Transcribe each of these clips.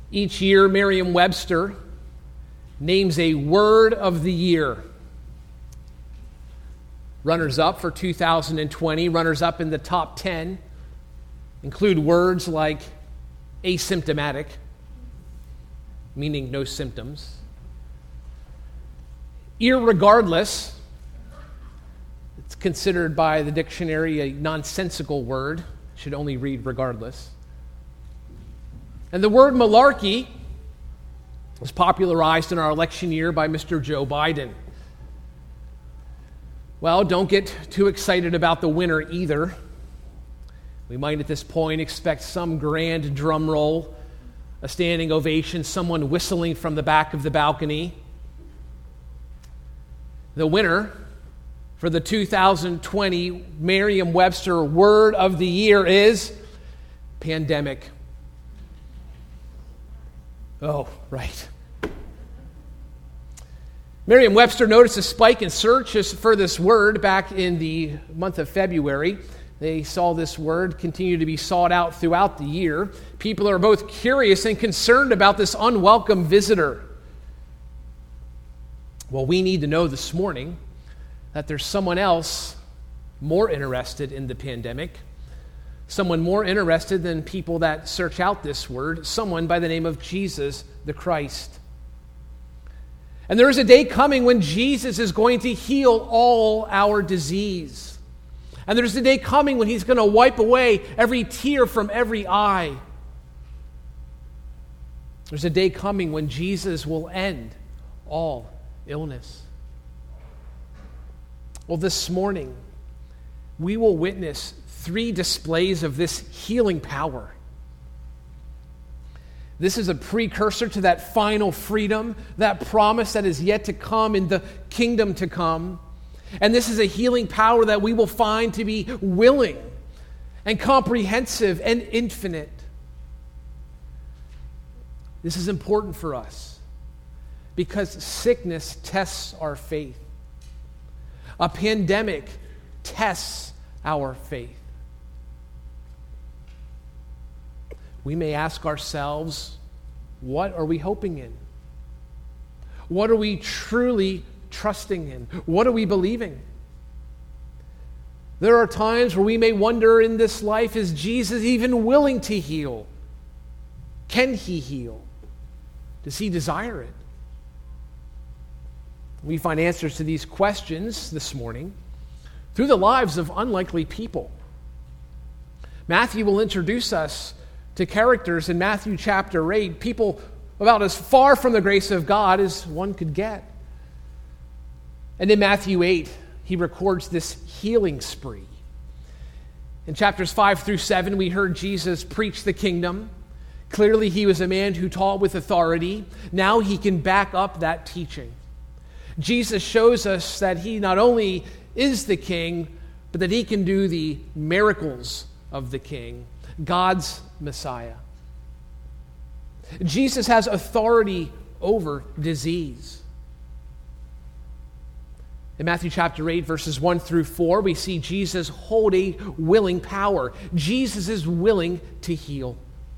Each year, Merriam-Webster names a word of the year. Runners-up for 2020, runners-up in the top 10 include words like asymptomatic, meaning no symptoms. Irregardless, it's considered by the dictionary a nonsensical word. Should only read regardless. And the word malarkey was popularized in our election year by Mr. Joe Biden. Well, don't get too excited about the winner either. We might at this point expect some grand drum roll, a standing ovation, someone whistling from the back of the balcony. The winner for the 2020 Merriam-Webster Word of the Year is pandemic. Oh, right. Merriam-Webster noticed a spike in searches for this word back in the month of February. They saw this word continue to be sought out throughout the year. People are both curious and concerned about this unwelcome visitor. Well, we need to know this morning that there's someone else more interested in the pandemic, someone more interested than people that search out this word, someone by the name of Jesus the Christ. And there is a day coming when Jesus is going to heal all our disease. And there's a day coming when he's going to wipe away every tear from every eye. There's a day coming when Jesus will end all illness. Well, this morning, we will witness 3 displays of this healing power. This is a precursor to that final freedom, that promise that is yet to come in the kingdom to come. And this is a healing power that we will find to be willing and comprehensive and infinite. This is important for us because sickness tests our faith. A pandemic tests our faith. We may ask ourselves, what are we hoping in? What are we truly trusting in? What are we believing? There are times where we may wonder in this life, is Jesus even willing to heal? Can he heal? Does he desire it? We find answers to these questions this morning through the lives of unlikely people. Matthew will introduce us to characters in Matthew chapter 8, people about as far from the grace of God as one could get. And in Matthew 8, he records this healing spree. In chapters 5 through 7, we heard Jesus preach the kingdom. Clearly, he was a man who taught with authority. Now he can back up that teaching. Jesus shows us that he not only is the king, but that he can do the miracles of the king, God's Messiah. Jesus has authority over disease. In Matthew chapter 8, verses 1 through 4, we see Jesus hold a willing power. Jesus is willing to heal.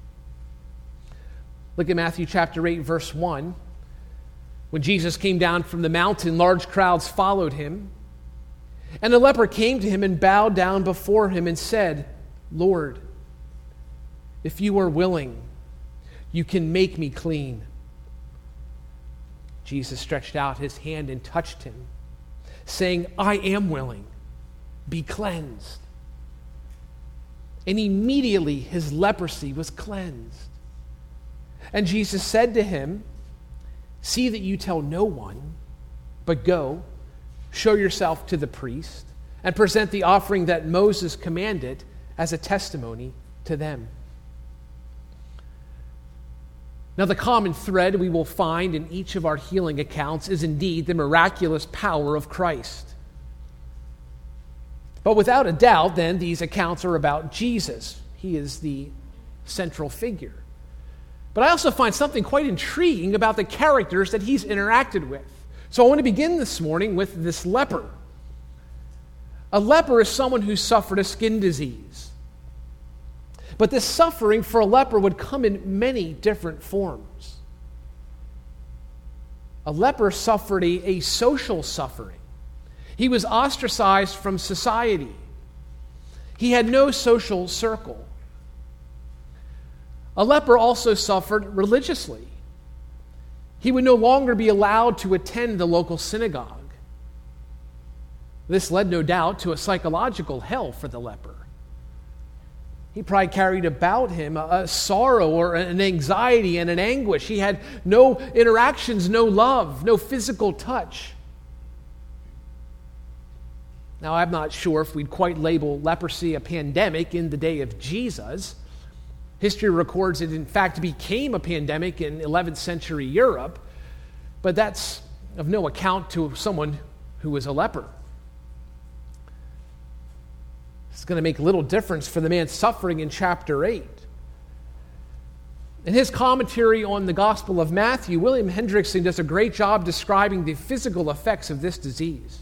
Look at Matthew chapter 8, verse 1. When Jesus came down from the mountain, large crowds followed him. And a leper came to him and bowed down before him and said, "Lord, if you are willing, you can make me clean." Jesus stretched out his hand and touched him, saying, "I am willing, be cleansed." And immediately his leprosy was cleansed. And Jesus said to him, "See that you tell no one, but go, show yourself to the priest, and present the offering that Moses commanded as a testimony to them." Now, the common thread we will find in each of our healing accounts is indeed the miraculous power of Christ. But without a doubt, then, these accounts are about Jesus. He is the central figure. But I also find something quite intriguing about the characters that he's interacted with. So I want to begin this morning with this leper. A leper is someone who suffered a skin disease. But this suffering for a leper would come in many different forms. A leper suffered a social suffering. He was ostracized from society. He had no social circle. A leper also suffered religiously. He would no longer be allowed to attend the local synagogue. This led, no doubt, to a psychological hell for the leper. He probably carried about him a sorrow or an anxiety and an anguish. He had no interactions, no love, no physical touch. Now, I'm not sure if we'd quite label leprosy a pandemic in the day of Jesus. History records it, in fact, became a pandemic in 11th century Europe, but that's of no account to someone who was a leper. It's going to make little difference for the man suffering in chapter 8. In his commentary on the Gospel of Matthew, William Hendrickson does a great job describing the physical effects of this disease.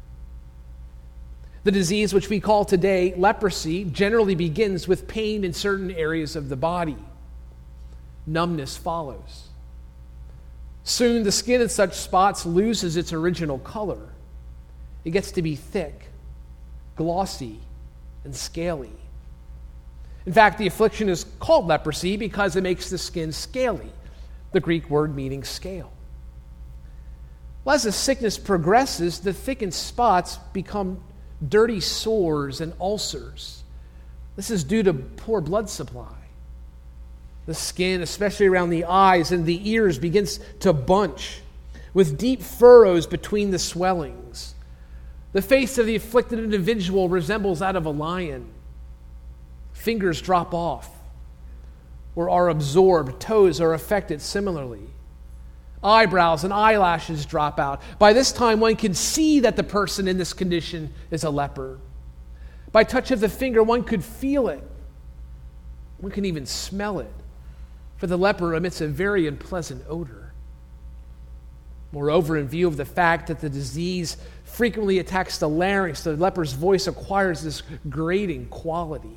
The disease, which we call today leprosy, generally begins with pain in certain areas of the body. Numbness follows. Soon, the skin in such spots loses its original color. It gets to be thick, glossy, and scaly. In fact, the affliction is called leprosy because it makes the skin scaly, the Greek word meaning scale. Well, as the sickness progresses, the thickened spots become dirty sores and ulcers. This is due to poor blood supply. The skin, especially around the eyes and the ears, begins to bunch with deep furrows between the swellings. The face of the afflicted individual resembles that of a lion. Fingers drop off or are absorbed. Toes are affected similarly. Eyebrows and eyelashes drop out. By this time, one can see that the person in this condition is a leper. By touch of the finger, one could feel it. One can even smell it, for the leper emits a very unpleasant odor. Moreover, in view of the fact that the disease frequently attacks the larynx, the leper's voice acquires this grating quality.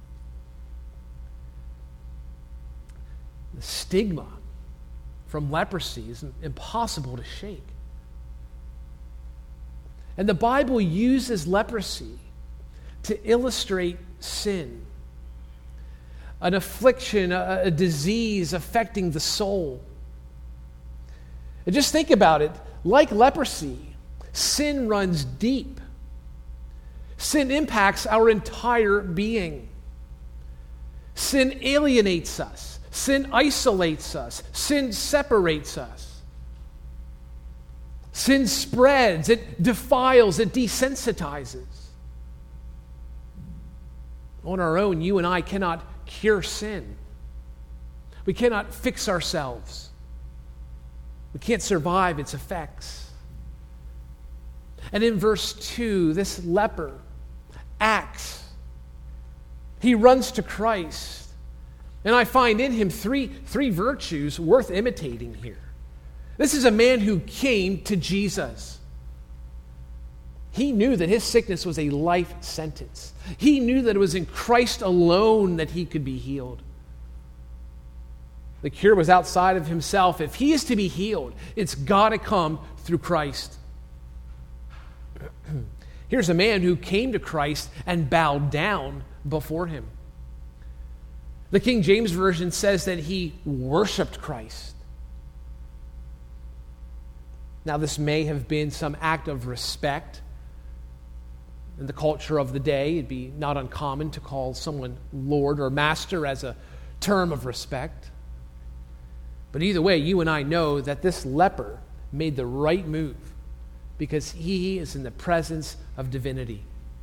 The stigma from leprosy is impossible to shake. And the Bible uses leprosy to illustrate sin, an affliction, a disease affecting the soul. And just think about it. Like leprosy, sin runs deep. Sin impacts our entire being. Sin alienates us. Sin isolates us. Sin separates us. Sin spreads. It defiles. It desensitizes. On our own, you and I cannot cure sin. We cannot fix ourselves. We can't survive its effects. And in verse 2, this leper acts. He runs to Christ. And I find in him three virtues worth imitating here. This is a man who came to Jesus. He knew that his sickness was a life sentence. He knew that it was in Christ alone that he could be healed. The cure was outside of himself. If he is to be healed, it's got to come through Christ. Here's a man who came to Christ and bowed down before him. The King James Version says that he worshiped Christ. Now, this may have been some act of respect. In the culture of the day, it'd be not uncommon to call someone Lord or Master as a term of respect. But either way, you and I know that this leper made the right move because he is in the presence of divinity.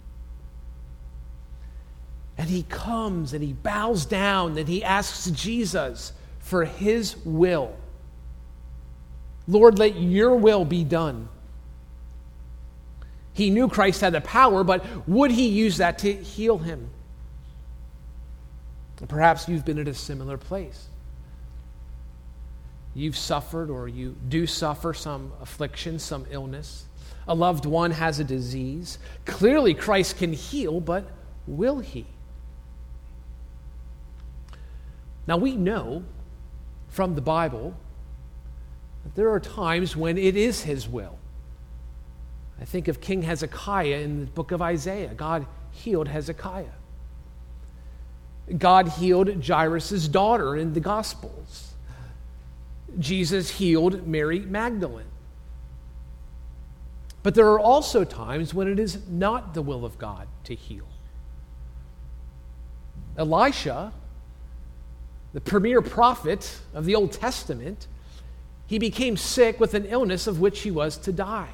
And he comes and he bows down and he asks Jesus for his will. Lord, let your will be done. He knew Christ had the power, but would he use that to heal him? And perhaps you've been at a similar place. You've suffered or you do suffer some affliction, some illness. A loved one has a disease. Clearly Christ can heal, but will he? Now we know from the Bible that there are times when it is his will. I think of King Hezekiah in the book of Isaiah. God healed Hezekiah. God healed Jairus' daughter in the Gospels. Jesus healed Mary Magdalene. But there are also times when it is not the will of God to heal. Elisha, the premier prophet of the Old Testament, he became sick with an illness of which he was to die.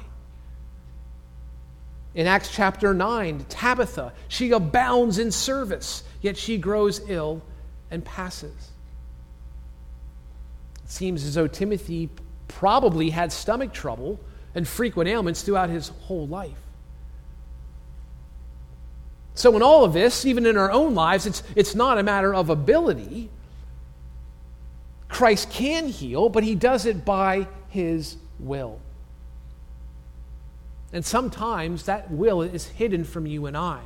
In Acts chapter 9, Tabitha, she abounds in service, yet she grows ill and passes. It seems as though Timothy probably had stomach trouble and frequent ailments throughout his whole life. So in all of this, even in our own lives, it's not a matter of ability. Christ can heal, but he does it by his will. And sometimes that will is hidden from you and I.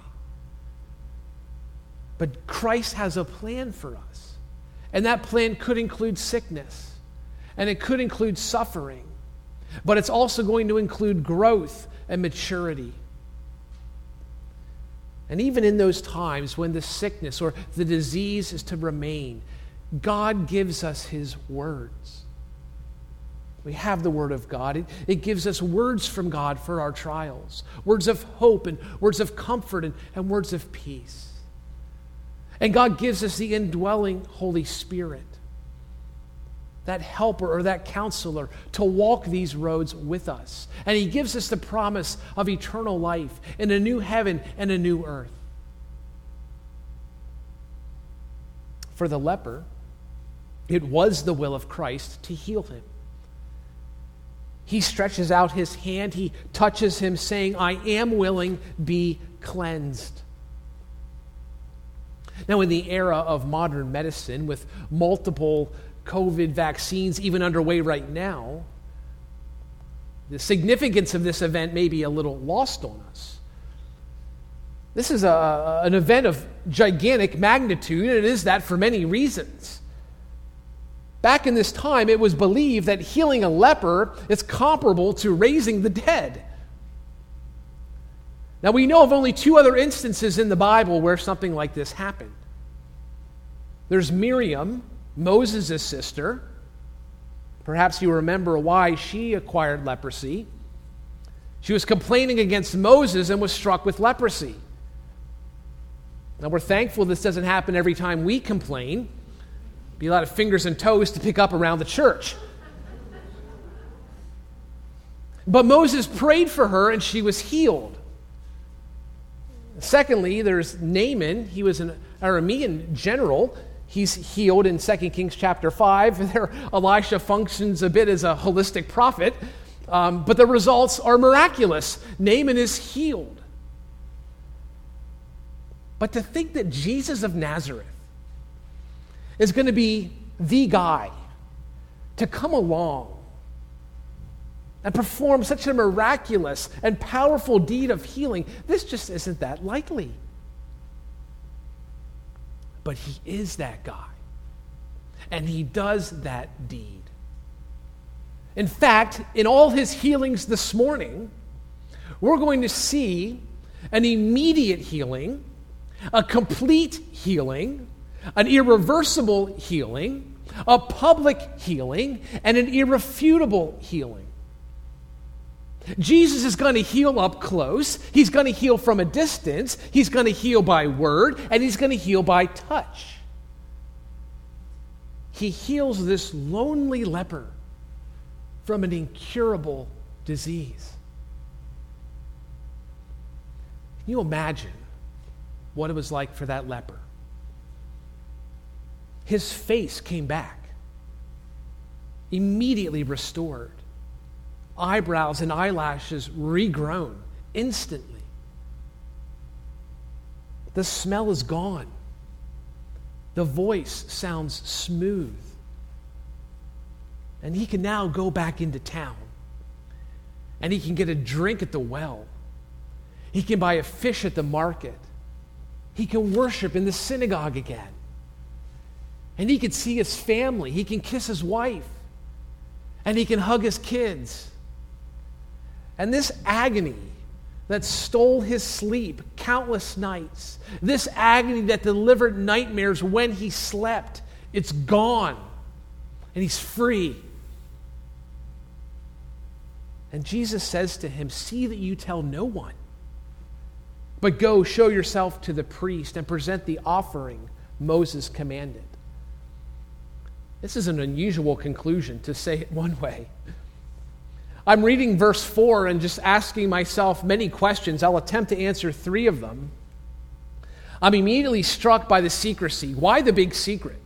But Christ has a plan for us. And that plan could include sickness. And it could include suffering. But it's also going to include growth and maturity. And even in those times when the sickness or the disease is to remain, God gives us his words. We have the Word of God. It gives us words from God for our trials. Words of hope and words of comfort and words of peace. And God gives us the indwelling Holy Spirit, that helper or that counselor, to walk these roads with us. And he gives us the promise of eternal life in a new heaven and a new earth. For the leper, it was the will of Christ to heal him. He stretches out his hand, he touches him, saying, "I am willing, be cleansed." Now, in the era of modern medicine, with multiple COVID vaccines even underway right now, the significance of this event may be a little lost on us. This is an event of gigantic magnitude, and it is that for many reasons. Back in this time, it was believed that healing a leper is comparable to raising the dead. Now, we know of only two other instances in the Bible where something like this happened. There's Miriam, Moses' sister. Perhaps you remember why she acquired leprosy. She was complaining against Moses and was struck with leprosy. Now, we're thankful this doesn't happen every time we complain. Be a lot of fingers and toes to pick up around the church. But Moses prayed for her and she was healed. Secondly, there's Naaman. He was an Aramean general. He's healed in 2 Kings chapter 5. There, Elisha functions a bit as a holistic prophet, but the results are miraculous. Naaman is healed. But to think that Jesus of Nazareth is going to be the guy to come along and perform such a miraculous and powerful deed of healing, this just isn't that likely. But he is that guy, and he does that deed. In fact, in all his healings this morning, we're going to see an immediate healing, a complete healing, an irreversible healing, a public healing, and an irrefutable healing. Jesus is going to heal up close. He's going to heal from a distance. He's going to heal by word, and he's going to heal by touch. He heals this lonely leper from an incurable disease. Can you imagine what it was like for that leper? His face came back, immediately restored. Eyebrows and eyelashes regrown instantly. The smell is gone. The voice sounds smooth. And he can now go back into town. And he can get a drink at the well. He can buy a fish at the market. He can worship in the synagogue again. And he could see his family. He can kiss his wife. And he can hug his kids. And this agony that stole his sleep countless nights, this agony that delivered nightmares when he slept, it's gone. And he's free. And Jesus says to him, "See that you tell no one, but go show yourself to the priest and present the offering Moses commanded." This is an unusual conclusion, to say it one way. I'm reading verse 4 and just asking myself many questions. I'll attempt to answer 3 of them. I'm immediately struck by the secrecy. Why the big secret?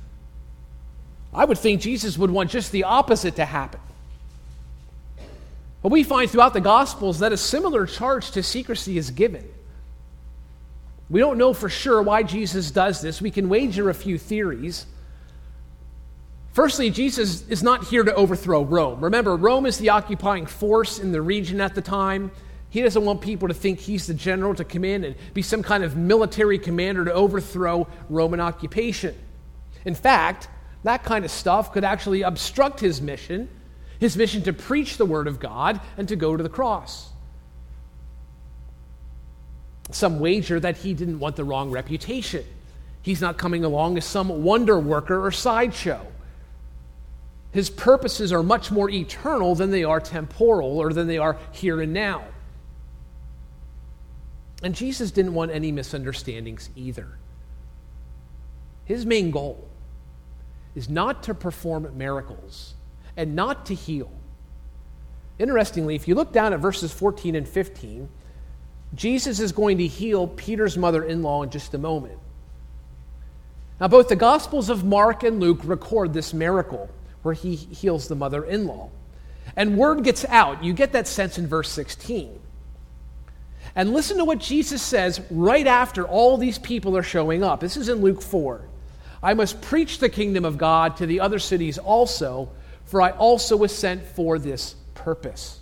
I would think Jesus would want just the opposite to happen. But we find throughout the Gospels that a similar charge to secrecy is given. We don't know for sure why Jesus does this. We can wager a few theories. Firstly, Jesus is not here to overthrow Rome. Remember, Rome is the occupying force in the region at the time. He doesn't want people to think he's the general to come in and be some kind of military commander to overthrow Roman occupation. In fact, that kind of stuff could actually obstruct his mission to preach the word of God and to go to the cross. Some wager that he didn't want the wrong reputation. He's not coming along as some wonder worker or sideshow. His purposes are much more eternal than they are temporal or than they are here and now. And Jesus didn't want any misunderstandings either. His main goal is not to perform miracles and not to heal. Interestingly, if you look down at verses 14 and 15, Jesus is going to heal Peter's mother-in-law in just a moment. Now, both the Gospels of Mark and Luke record this miracle where he heals the mother-in-law. And word gets out. You get that sense in verse 16. And listen to what Jesus says right after all these people are showing up. This is in Luke 4. "I must preach the kingdom of God to the other cities also, for I also was sent for this purpose."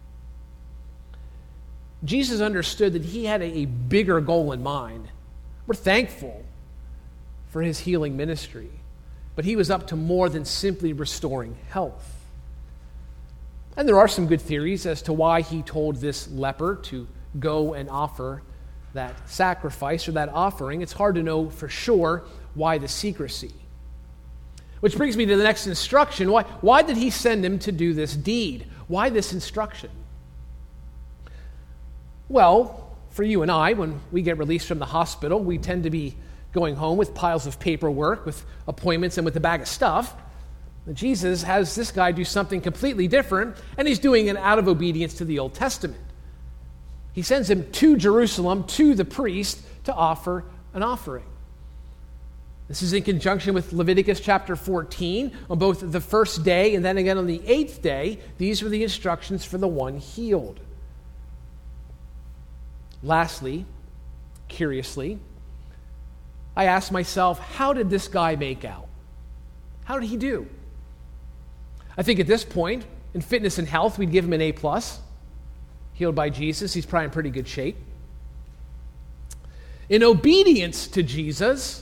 Jesus understood that he had a bigger goal in mind. We're thankful for his healing ministry, but he was up to more than simply restoring health. And there are some good theories as to why he told this leper to go and offer that sacrifice or that offering. It's hard to know for sure why the secrecy. Which brings me to the next instruction. Why did he send him to do this deed? Why this instruction? Well, for you and I, when we get released from the hospital, we tend to be going home with piles of paperwork, with appointments, and with a bag of stuff. Jesus has this guy do something completely different, and he's doing it out of obedience to the Old Testament. He sends him to Jerusalem, to the priest, to offer an offering. This is in conjunction with Leviticus chapter 14. On both the first day and then again on the 8th day, these were the instructions for the one healed. Lastly, curiously, I asked myself, how did this guy make out? How did he do? I think at this point, in fitness and health, we'd give him an A+. Healed by Jesus, he's probably in pretty good shape. In obedience to Jesus,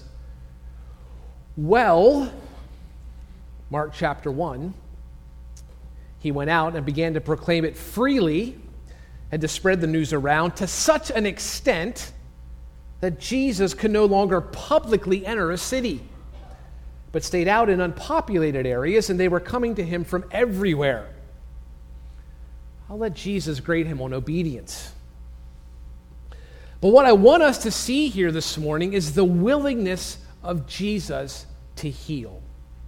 well, Mark chapter 1, he went out and began to proclaim it freely and to spread the news around to such an extent that Jesus could no longer publicly enter a city, but stayed out in unpopulated areas, and they were coming to him from everywhere. I'll let Jesus grade him on obedience. But what I want us to see here this morning is the willingness of Jesus to heal.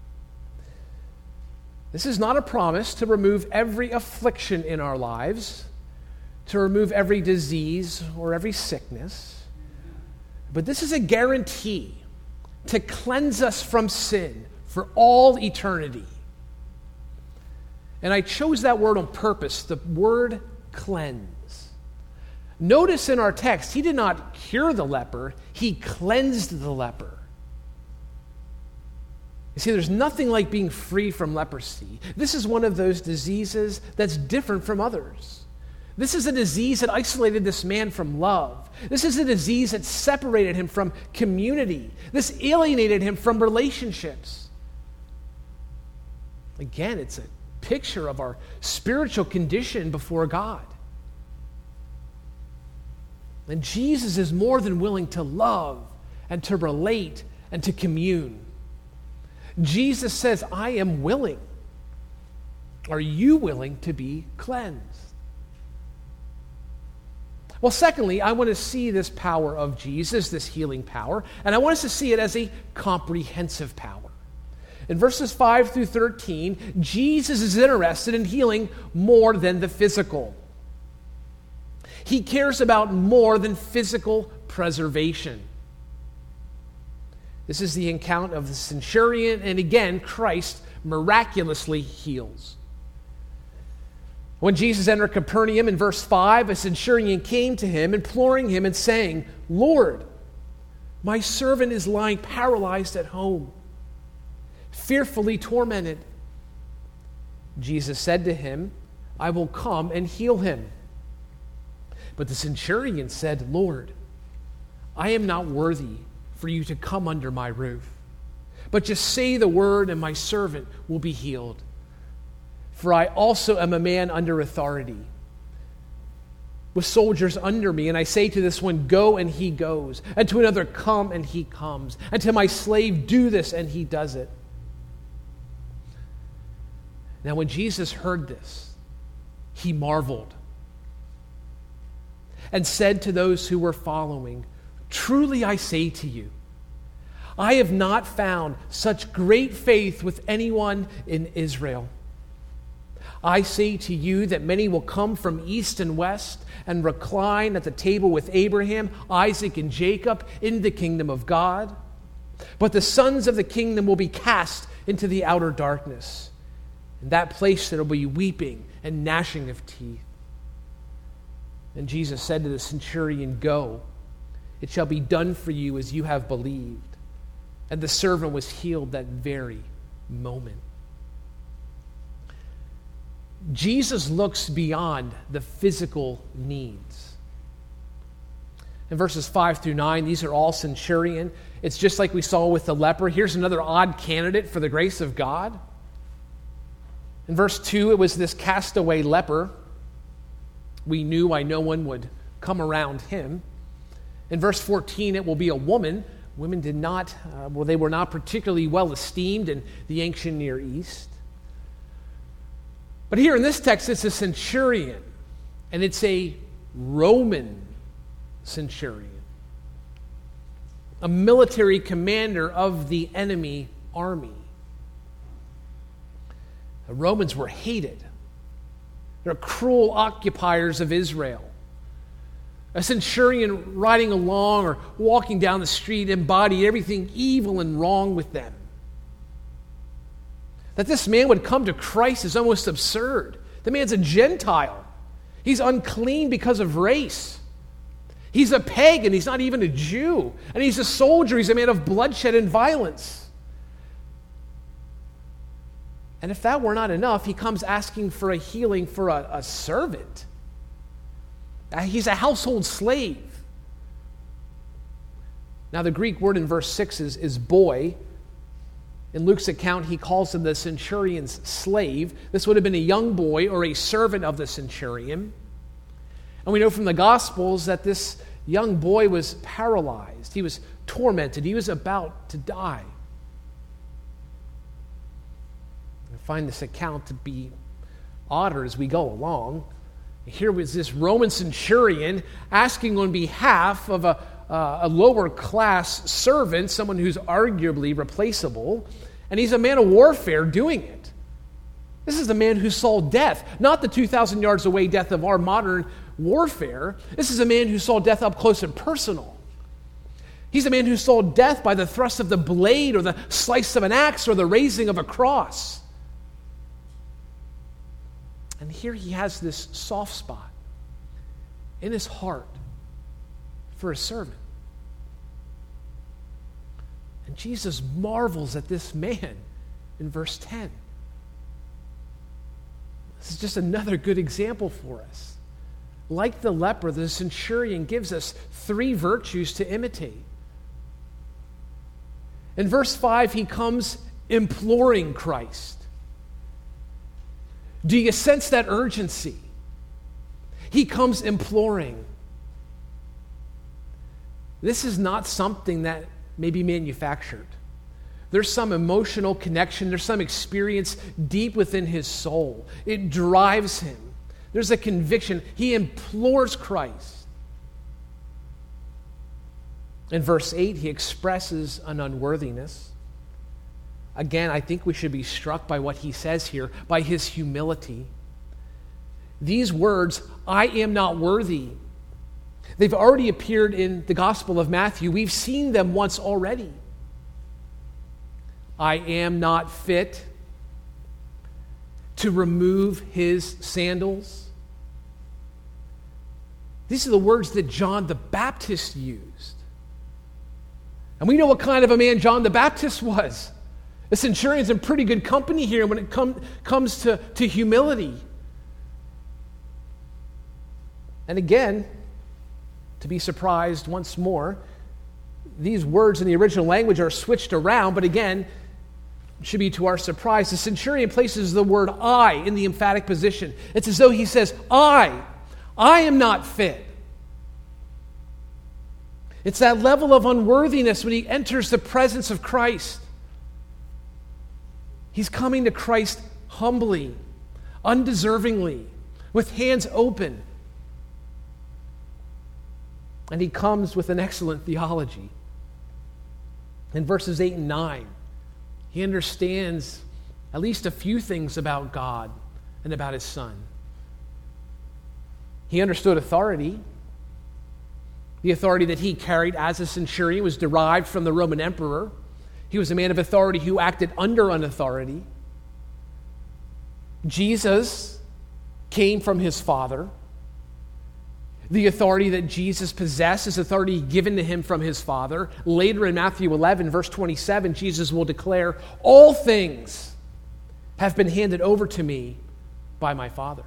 This is not a promise to remove every affliction in our lives, to remove every disease or every sickness, but this is a guarantee to cleanse us from sin for all eternity. And I chose that word on purpose, the word cleanse. Notice in our text, he did not cure the leper, he cleansed the leper. You see, there's nothing like being free from leprosy. This is one of those diseases that's different from others. This is a disease that isolated this man from love. This is a disease that separated him from community. This alienated him from relationships. Again, it's a picture of our spiritual condition before God. And Jesus is more than willing to love and to relate and to commune. Jesus says, I am willing. Are you willing to be cleansed? Well, secondly, I want to see this power of Jesus, this healing power, and I want us to see it as a comprehensive power. In verses 5 through 13, Jesus is interested in healing more than the physical. He cares about more than physical preservation. This is the account of the centurion, and again, Christ miraculously heals. When Jesus entered Capernaum in verse 5, a centurion came to him, imploring him and saying, Lord, my servant is lying paralyzed at home, fearfully tormented. Jesus said to him, I will come and heal him. But the centurion said, Lord, I am not worthy for you to come under my roof, but just say the word and my servant will be healed. For I also am a man under authority, with soldiers under me, and I say to this one, go, and he goes, and to another, come, and he comes, and to my slave, do this, and he does it. Now when Jesus heard this, he marveled and said to those who were following, truly I say to you, I have not found such great faith with anyone in Israel. I say to you that many will come from east and west and recline at the table with Abraham, Isaac, and Jacob in the kingdom of God. But the sons of the kingdom will be cast into the outer darkness. In that place there will be weeping and gnashing of teeth. And Jesus said to the centurion, go, it shall be done for you as you have believed. And the servant was healed that very moment. Jesus looks beyond the physical needs. In verses 5 through 9, these are all centurion. It's just like we saw with the leper. Here's another odd candidate for the grace of God. In verse 2, it was this castaway leper. We knew why no one would come around him. In verse 14, it will be a woman. Women did not, they were not particularly well esteemed in the ancient Near East. But here in this text, it's a centurion, and it's a Roman centurion, a military commander of the enemy army. The Romans were hated. They're cruel occupiers of Israel. A centurion riding along or walking down the street embodied everything evil and wrong with them. That this man would come to Christ is almost absurd. The man's a Gentile. He's unclean because of race. He's a pagan. He's not even a Jew. And he's a soldier. He's a man of bloodshed and violence. And if that were not enough, he comes asking for a healing for a servant. He's a household slave. Now, the Greek word in verse 6 is boy. In Luke's account, he calls him the centurion's slave. This would have been a young boy or a servant of the centurion. And we know from the Gospels that this young boy was paralyzed. He was tormented. He was about to die. I find this account to be odder as we go along. Here was this Roman centurion asking on behalf of a lower class servant, someone who's arguably replaceable, and he's a man of warfare doing it. This is a man who saw death, not the 2,000 yards away death of our modern warfare. This is a man who saw death up close and personal. He's a man who saw death by the thrust of the blade or the slice of an axe or the raising of a cross. And here he has this soft spot in his heart for a servant. And Jesus marvels at this man in verse 10. This is just another good example for us like the leper, the centurion gives us 3 virtues to imitate. In verse 5, he comes imploring Christ. Do you sense that urgency? He comes imploring. This is not something that may be manufactured. There's some emotional connection. There's some experience deep within his soul. It drives him. There's a conviction. He implores Christ. In verse 8, he expresses an unworthiness. Again, I think we should be struck by what he says here, by his humility. These words, I am not worthy, they've already appeared in the Gospel of Matthew. We've seen them once already. I am not fit to remove his sandals. These are the words that John the Baptist used. And we know what kind of a man John the Baptist was. The centurion's in pretty good company here when it comes to humility. And again, to be surprised once more, these words in the original language are switched around, but again, should be to our surprise. The centurion places the word I in the emphatic position. It's as though he says, I am not fit. It's that level of unworthiness when he enters the presence of Christ. He's coming to Christ humbly, undeservingly, with hands open. And he comes with an excellent theology. In verses 8 and 9, he understands at least a few things about God and about his Son. He understood authority. The authority that he carried as a centurion was derived from the Roman emperor. He was a man of authority who acted under an authority. Jesus came from his Father. The authority that Jesus possessed is authority given to him from his Father. Later in Matthew 11, verse 27, Jesus will declare, all things have been handed over to me by my Father.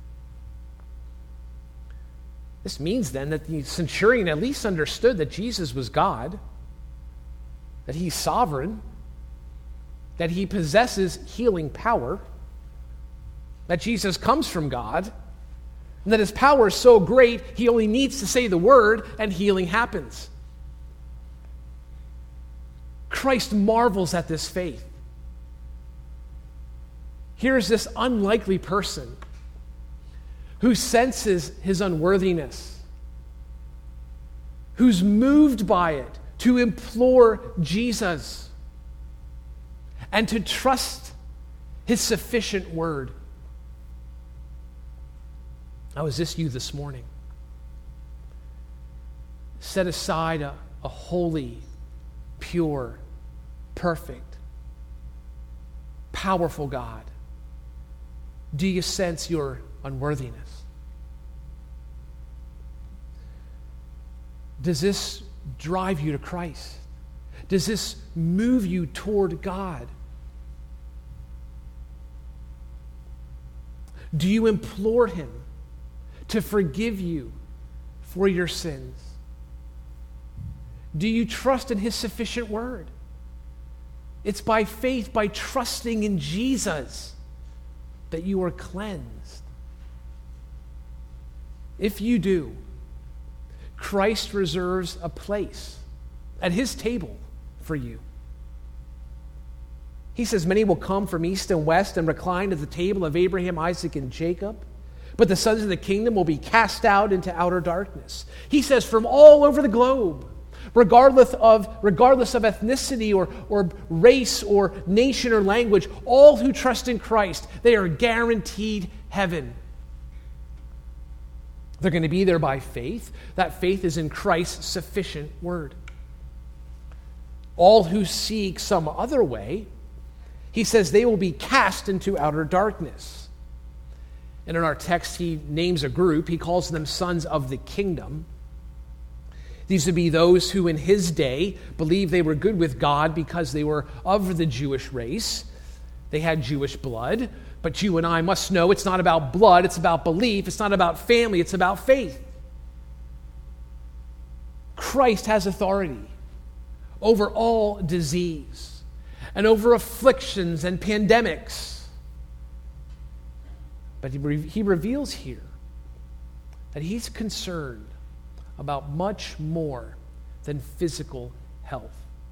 This means then that the centurion at least understood that Jesus was God, that he's sovereign, that he possesses healing power, that Jesus comes from God, and that his power is so great, he only needs to say the word and healing happens. Christ marvels at this faith. Here's this unlikely person who senses his unworthiness, who's moved by it to implore Jesus and to trust his sufficient word. Now, is this you this morning? Set aside a holy, pure, perfect, powerful God. Do you sense your unworthiness? Does this drive you to Christ? Does this move you toward God? Do you implore him to forgive you for your sins? Do you trust in his sufficient word? It's by faith, by trusting in Jesus, that you are cleansed. If you do, Christ reserves a place at his table for you. He says, many will come from east and west and recline at the table of Abraham, Isaac, and Jacob, but the sons of the kingdom will be cast out into outer darkness. He says, from all over the globe, regardless of ethnicity or race or nation or language, all who trust in Christ, they are guaranteed heaven. They're going to be there by faith. That faith is in Christ's sufficient word. All who seek some other way, he says, they will be cast into outer darkness. And in our text, he names a group. He calls them sons of the kingdom. These would be those who in his day believed they were good with God because they were of the Jewish race. They had Jewish blood, But you and I must know it's not about blood, it's about belief, it's not about family, it's about faith. Christ has authority over all disease and over afflictions and pandemics. But he reveals here that he's concerned about much more than physical health.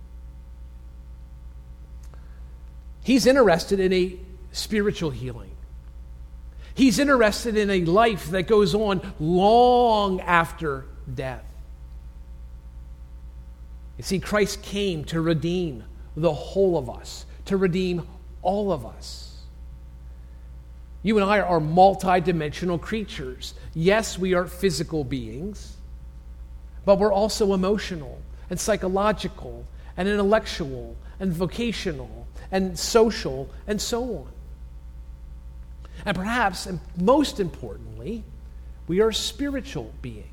He's interested in a spiritual healing. He's interested in a life that goes on long after death. You see, Christ came to redeem the whole of us, to redeem all of us. You and I are multidimensional creatures. Yes, we are physical beings, but we're also emotional and psychological and intellectual and vocational and social and so on. And perhaps, and most importantly, we are spiritual beings.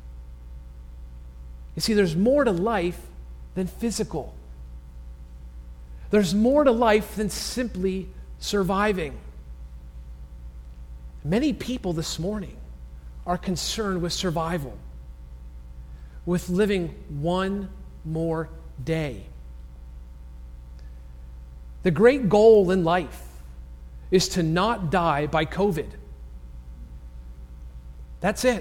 You see, there's more to life than physical. There's more to life than simply surviving. Many people this morning are concerned with survival, with living one more day. The great goal in life is to not die by COVID. That's it.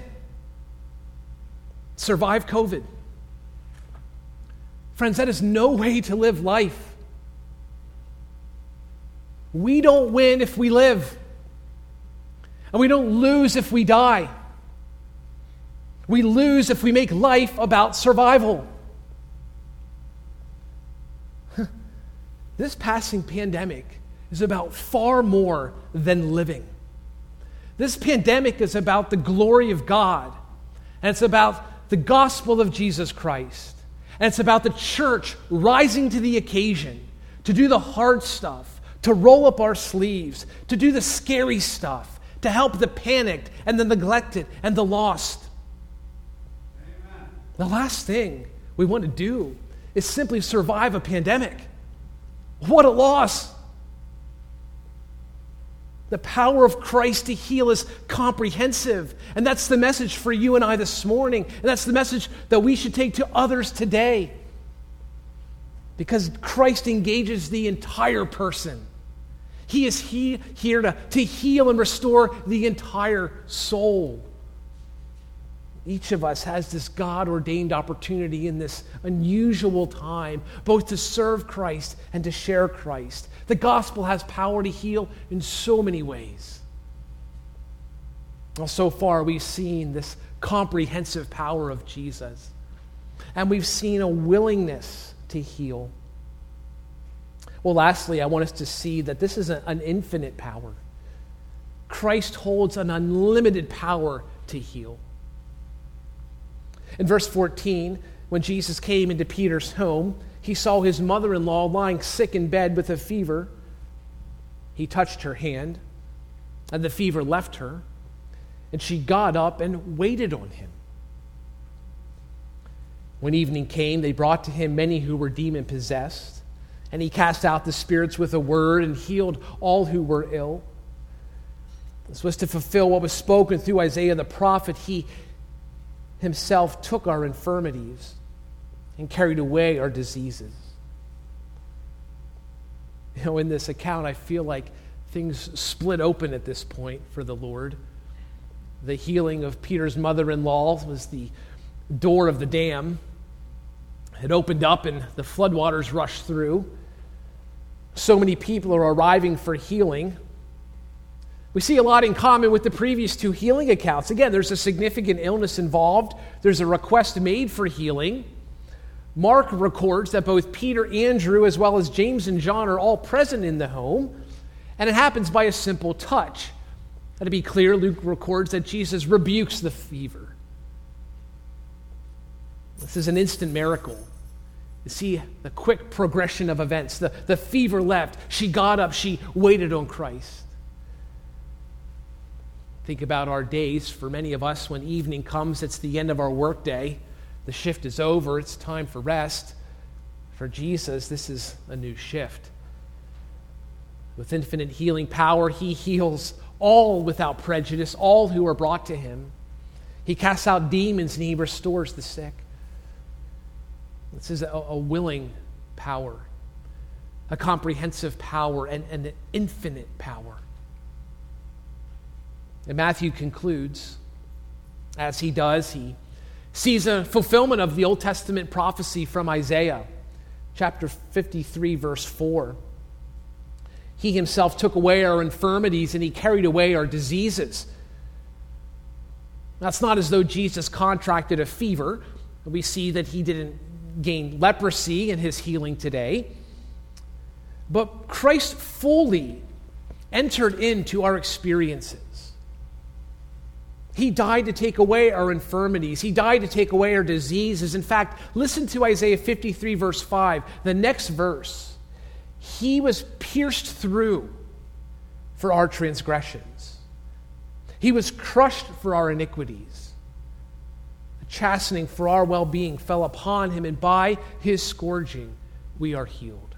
Survive COVID. Friends, that is no way to live life. We don't win if we live. And we don't lose if we die. We lose if we make life about survival. This passing pandemic is about far more than living. This pandemic is about the glory of God. And it's about the gospel of Jesus Christ. And it's about the church rising to the occasion, to do the hard stuff, to roll up our sleeves, to do the scary stuff, to help the panicked and the neglected and the lost. Amen. The last thing we want to do is simply survive a pandemic. What a loss! The power of Christ to heal is comprehensive. And that's the message for you and I this morning. And that's the message that we should take to others today. Because Christ engages the entire person. He is here to heal and restore the entire soul. Each of us has this God-ordained opportunity in this unusual time, both to serve Christ and to share Christ. The gospel has power to heal in so many ways. Well, so far, we've seen this comprehensive power of Jesus, and we've seen a willingness to heal. Well, lastly, I want us to see that this is an infinite power. Christ holds an unlimited power to heal. In verse 14, when Jesus came into Peter's home, he saw his mother-in-law lying sick in bed with a fever. He touched her hand, and the fever left her, and she got up and waited on him. When evening came, they brought to him many who were demon-possessed, and he cast out the spirits with a word and healed all who were ill. This was to fulfill what was spoken through Isaiah the prophet. He himself took our infirmities and carried away our diseases. You know, in this account, I feel like things split open at this point for the Lord. The healing of Peter's mother-in-law was the door of the dam. It opened up and the floodwaters rushed through. So many people are arriving for healing. We see a lot in common with the previous two healing accounts. Again, there's a significant illness involved. There's a request made for healing. Mark records that both Peter, Andrew, as well as James and John are all present in the home, and it happens by a simple touch. And to be clear, Luke records that Jesus rebukes the fever. This is an instant miracle. You see the quick progression of events. The fever left. She got up. She waited on Christ. Think about our days. For many of us, when evening comes, it's the end of our workday. The shift is over. It's time for rest. For Jesus, this is a new shift. With infinite healing power, he heals all without prejudice, all who are brought to him. He casts out demons and he restores the sick. This is a willing power, a comprehensive power, and an infinite power. And Matthew concludes, as he does, he sees a fulfillment of the Old Testament prophecy from Isaiah, chapter 53, verse 4. He himself took away our infirmities and he carried away our diseases. That's not as though Jesus contracted a fever. We see that he didn't gain leprosy in his healing today. But Christ fully entered into our experiences. He died to take away our infirmities. He died to take away our diseases. In fact, listen to Isaiah 53, verse 5, the next verse. He was pierced through for our transgressions. He was crushed for our iniquities. The chastening for our well-being fell upon him, and by his scourging we are healed.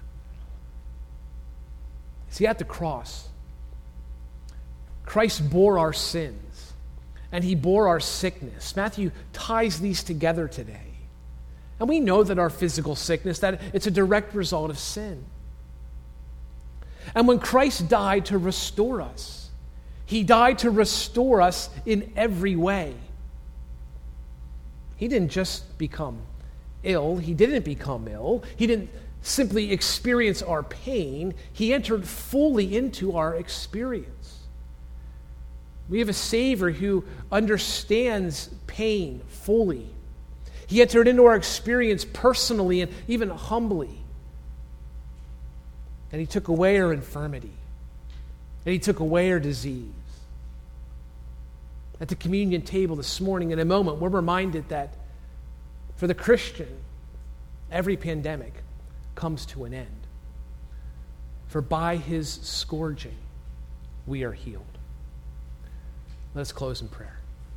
See, at the cross, Christ bore our sins, and he bore our sickness. Matthew ties these together today. And we know that our physical sickness, that it's a direct result of sin. And when Christ died to restore us, he died to restore us in every way. He didn't just become ill. He didn't become ill. He didn't simply experience our pain. He entered fully into our experience. We have a Savior who understands pain fully. He entered into our experience personally and even humbly. And he took away our infirmity. And he took away our disease. At the communion table this morning, in a moment, we're reminded that for the Christian, every pandemic comes to an end. For by his scourging, we are healed. Let us close in prayer.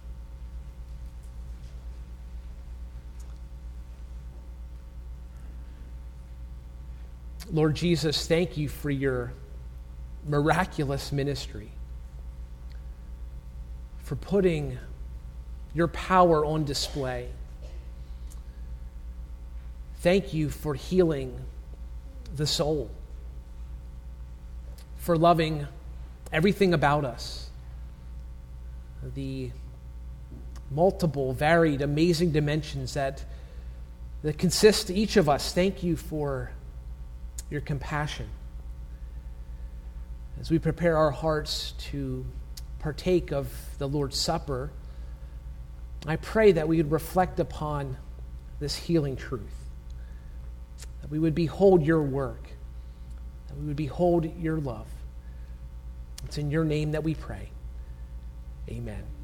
Lord Jesus, thank you for your miraculous ministry, for putting your power on display. Thank you for healing the soul, for loving everything about us, the multiple, varied, amazing dimensions that consist each of us. Thank you for your compassion. As we prepare our hearts to partake of the Lord's Supper, I pray that we would reflect upon this healing truth, that we would behold your work, that we would behold your love. It's in your name that we pray. Amen.